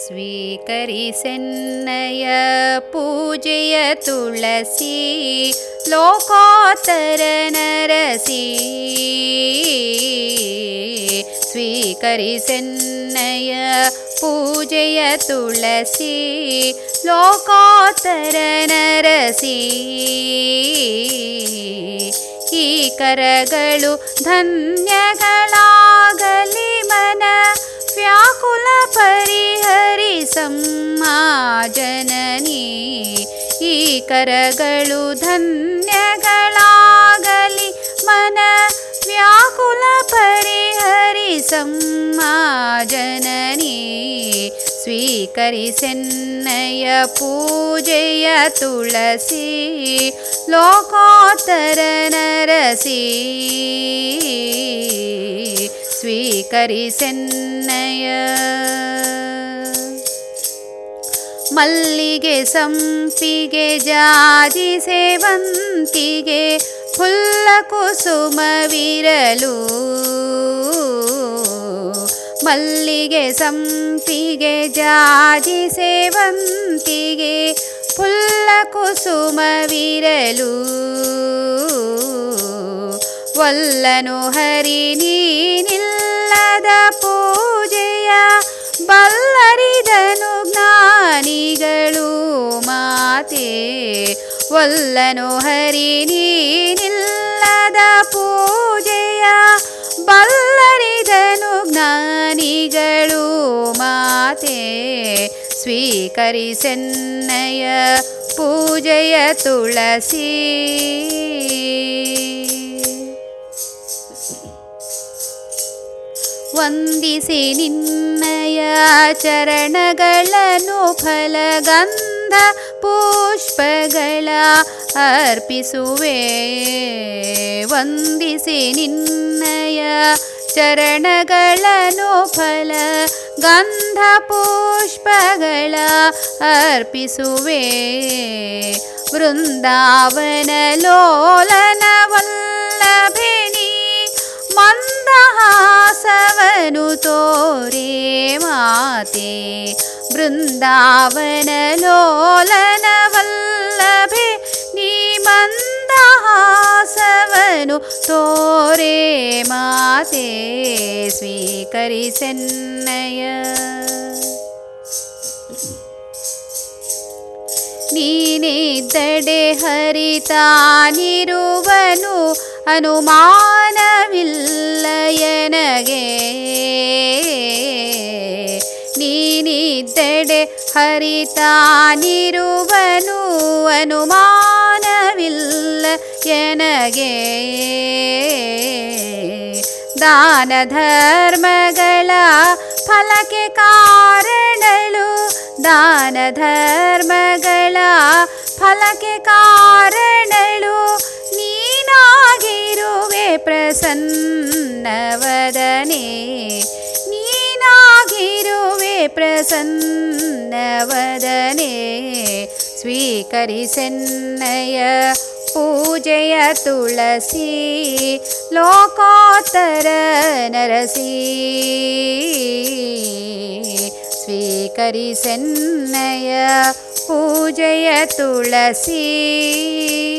ಸ್ವೀಕರಿಸೆನ್ನಯ ಪೂಜೆಯ ತುಳಸಿ ಲೋಕೋತ್ತರ ನರಸಿ. ಸ್ವೀಕರಿಸೆನ್ನಯ ಪೂಜೆಯ ತುಳಸಿ ಲೋಕೋತ್ತರ ನರಸಿ. ಈ ಕರಗಳು ಧನ್ಯಗಳಾಗಲಿ ಮನ ವ್ಯಾಕುಲ ಪರಿಹರಿಸಮ್ಮ ಜನನಿ. ಈ ಕರಗಳು ಧನ್ಯಗಳಾಗಲಿ ಮನ ವ್ಯಾಕುಲ ಪರಿಹರಿಸಮ್ಮ ಜನನಿ. ಸ್ವೀಕರಿಸೆನ್ನಯ ಪೂಜೆಯ ತುಳಸಿ ಲೋಕೋತ್ತರ ನರಸಿ. ಸ್ವೀಕರಿಸೆನ್ನಯ ಮಲ್ಲಿಗೆ ಸಂಪಿಗೆ ಜಾಜಿ ಸೇವಂತಿಗೆ ಫುಲ್ಲ ಕುಸುಮವಿರಲು. ಮಲ್ಲಿಗೆ ಸಂಪಿಗೆ ಜಾಜಿ ಸೇವಂತಿಗೆ ಫುಲ್ಲ ಕುಸುಮವಿರಲು. ಒಲ್ಲನು ಹರಿ ನೀನಿಲ್ಲದ ಪೂಜೆಯ ಬಲ್ಲರಿದನು ಜ್ಞಾನಿಗಳು ಮಾತೆ. ಒಲ್ಲನು ಹರಿ ನೀನಿಲ್ಲದ ಪೂಜೆಯ ಬಲ್ಲರಿದನು ಜ್ಞಾನಿಗಳು ಮಾತೆ. ಸ್ವೀಕರಿಸೆನ್ನಯ ಪೂಜೆಯ ತುಳಸಿ. ವಂದಿಸಿ ನಿನ್ನಯ ಚರಣಗಳನ್ನು ಫಲಗಂಧ ಪುಷ್ಪಗಳ ಅರ್ಪಿಸುವೆ. ವಂದಿಸಿ ನಿನ್ನಯ ಚರಣಗಳನ್ನು ಫಲಗಂಧ ಪುಷ್ಪಗಳ ಅರ್ಪಿಸುವೆ. ವೃಂದಾವನ ಲೋಲನ ವಲ್ಲಭೆನಿ ಮಂದಹಾಸವನು ತೋರೆ ಮಾತೆ. ಬೃಂದಾವನ ಲೋಲನ ವಲ್ಲಭೆ ನೀ ಮಂದಹಾಸವನು ತೋರೆ ಮಾತೆ. ಸ್ವೀಕರಿಸೆನ್ನಯ ನೀನಿದ್ದಡೆ ಹರಿತಾನಿರುವನು ಅನುಮಾನವಿಲ್ಲ ಎನಗೆ. ನೀನಿದ್ದಡೆ ಹರಿತಾನಿರುವನು ಅನುಮಾನವಿಲ್ಲ ಎನಗೆ. ದಾನ ಧರ್ಮಗಳ ಫಲಕ್ಕೆ ಕಾರಣಳು. ದಾನ ಧರ್ಮಗಳ ಫಲಕ್ಕೆ ಕಾರಣಳು ನೀನಾಗಿರುವೆ ಪ್ರಸನ್ನವದನೆ. ನೀನಾಗಿರುವೆ ಪ್ರಸನ್ನವದನೆ. ಸ್ವೀಕರಿಸೆನ್ನಯ ಪೂಜೆಯ ತುಳಸಿ ಲೋಕೋತ್ತರ ನರಸಿ. ಸ್ವೀಕರಿಸೆನ್ನಯ ಪೂಜೆಯ ತುಳಸಿ.